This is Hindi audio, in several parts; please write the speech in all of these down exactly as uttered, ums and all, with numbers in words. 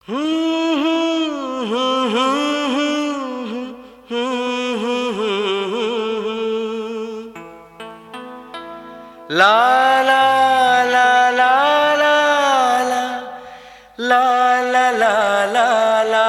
ला ला ला ला ला ला ला ला ला ला।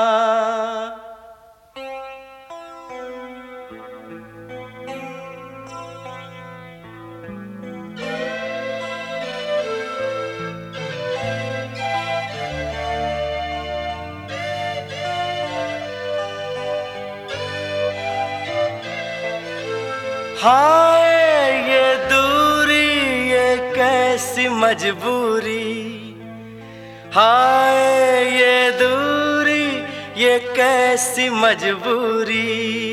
हाय ये दूरी ये कैसी मजबूरी, हाय ये दूरी ये कैसी मजबूरी।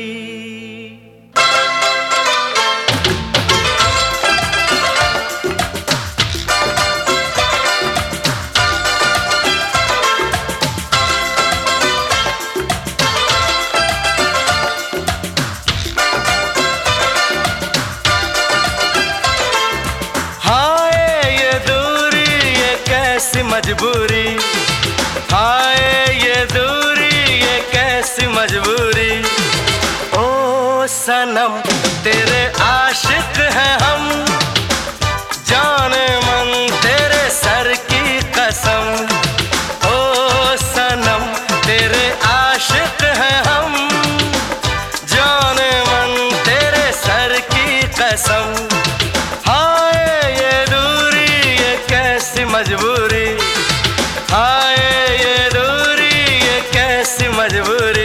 मजबूरी हाय ये दूरी ये कैसी मजबूरी। ओ सनम तेरे आशिक हैं हम, जाने मन तेरे सर की कसम। ओ सनम तेरे आशिक हैं हम, जाने मन तेरे सर की कसम। हाय ये दूरी ये कैसी मजबूरी, हाय ये दूरी ये कैसी मजबूरी।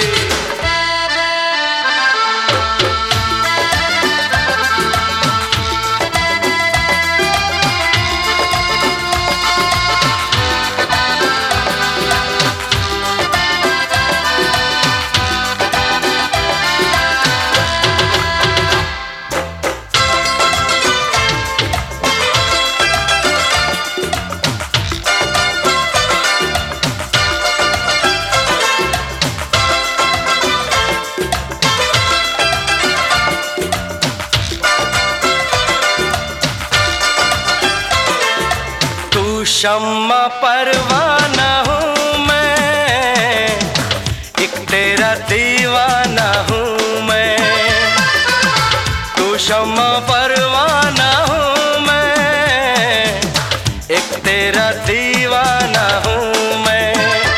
शम्मा परवाना हूँ मैं, एक तेरा दीवाना हूँ मैं। तू शम्मा परवाना हूँ मैं, एक तेरा दीवाना हूँ मैं।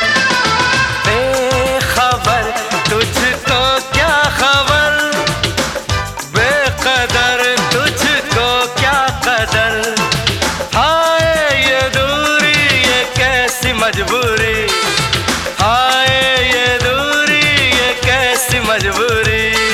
बेखबर तुझको क्या खबर, बेकदर तुझको क्या कदर। मजबूरी हाय ये दूरी ये कैसी मजबूरी।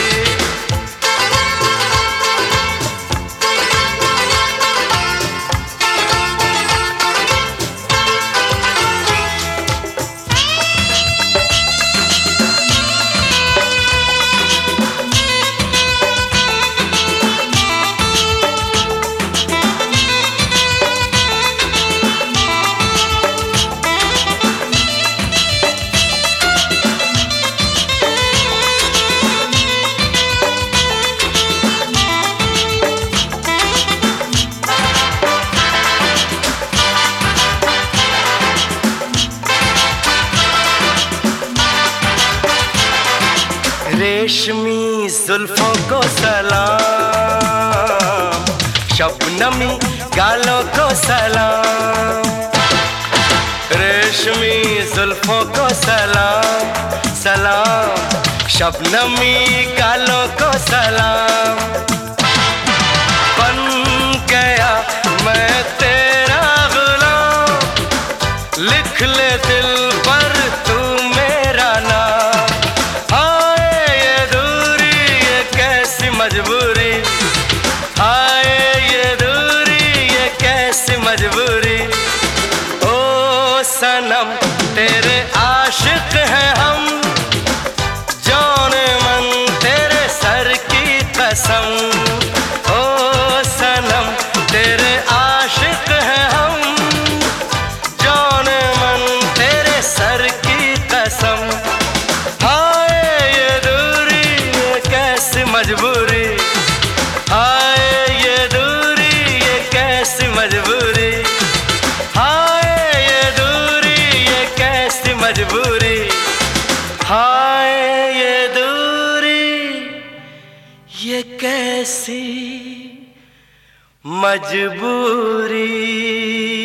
रेशमी जुल्फों को सलाम, शबनमी गालों को सलाम। रेशमी जुल्फों को सलाम सलाम, शबनमी गालों को सलाम। बन गया मैं तेरा गुलाम, लिख ले दिल पर तू मेरा नाम। मजबूरी हाय ये दूरी ये कैसी मजबूरी। ओ सनम तेरे आशिक हैं हम, जाने मन तेरे सर की कसम। ओ सनम तेरे आशिक हैं हम, जाने मन तेरे सर की कसम। हाय ये दूरी ये कैसी मजबूरी, हाय ये दूरी ये कैसी मजबूरी, हाय ये दूरी ये कैसी मजबूरी, हाय ये दूरी, ये कैसी मजबूरी।